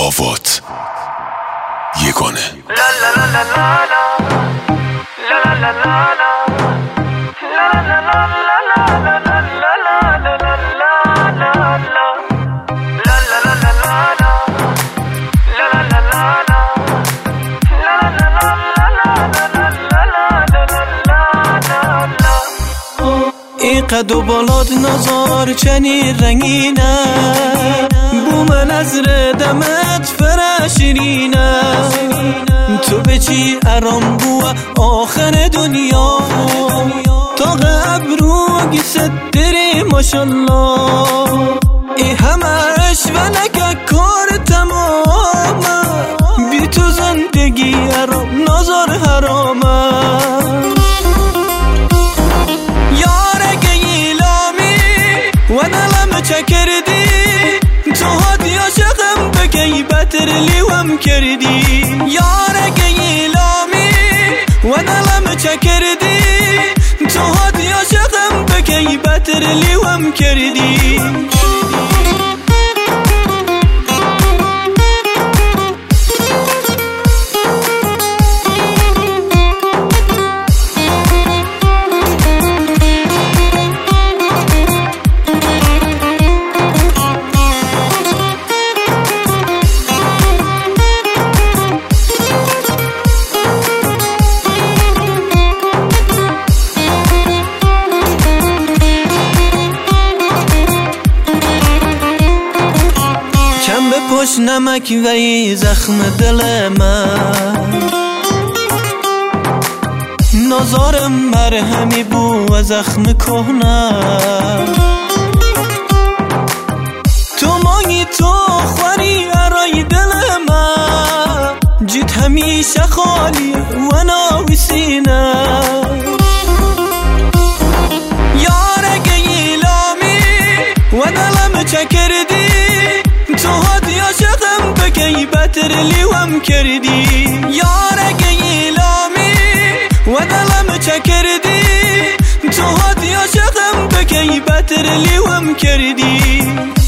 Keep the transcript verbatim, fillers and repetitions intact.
آوات یگانه. ای قد و بالات نازار چنین رنگینه، بوم نظر دمت فرشرینه، تو به چی ارام بوه آخر دنیا، تا قبرو گیست دری ماشالله. ای همش و نکه کار تمامه، بی تو زندگی ارام نازار حرامه. و دلم چه کردی تو هادی عاشقم بکی بتر لیوم کردی، یارک ایلامی و دلم چه کردی تو هادی عاشقم بکی بتر لیوم کردی. پشت نمک وی زخم دل من، نازارم مرهمی بو و زخم کهنه. تو مانگی تو خوری ارای دل من، جیت همیشه خالی و ناوی سینه. یارک ایلامی و دلم چه کردی تو هادی عاشقم بکی بتر لیوم کردی، یارک ایلامی و دلم چه کردی تو هادی عاشقم بکی بتر لیوم کردی.